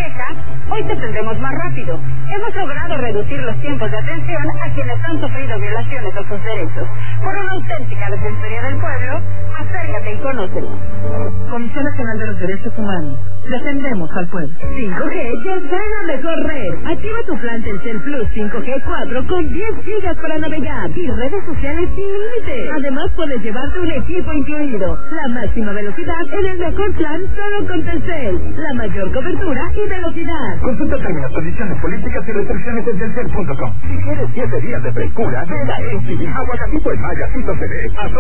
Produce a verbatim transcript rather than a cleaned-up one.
queja, hoy te tendremos más rápido. Hemos logrado reducir los tiempos de atención a quienes han sufrido violaciones a sus derechos. Por una auténtica defensoría del pueblo, acércate y conócelo. Comisión Nacional de los Derechos Humanos. Defendemos al pueblo. cinco G ya gana mejor red. Activa tu plan Telcel Plus cinco G cuatro con diez gigas para navegar y redes sociales sin límite. Además puedes llevarte un equipo incluido. La máxima velocidad en el mejor plan solo con Telcel. La mayor cobertura y velocidad. Consulta términos, condiciones, políticas y restricciones en telcel punto com. Si quieres siete días de frescura, ven a M T V. Aguacatito en Maya, C D.